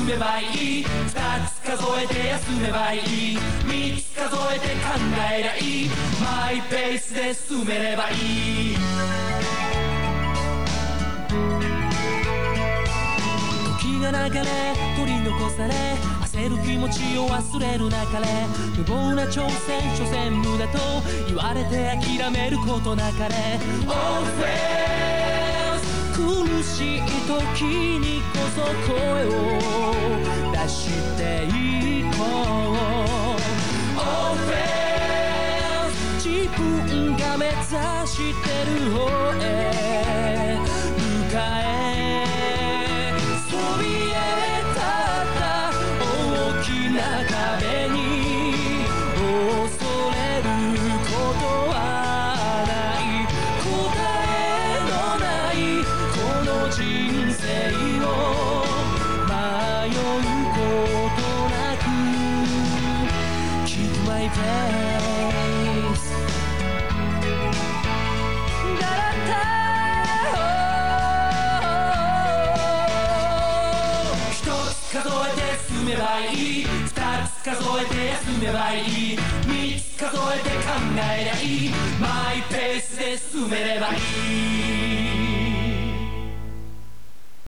めばいい。二つ数えて休めばいい。三つ数えて考えりゃいい。マイペースで進めればいい。時が流れ取り残され焦る気持ちを忘れる中で無謀な挑戦所詮無駄と言われて諦めることなかれ All fails 苦しい時にこそ声を出していこう All fails 自分が目指してる方へ向かえそびえ立った大きな壁に恐れることはない答えのないこの人生を迷うことなく Keep my pace 数えて進めばいい。二つ数えて休めばいい。三つ数えて考えりゃいい。マイペースで進めればいい。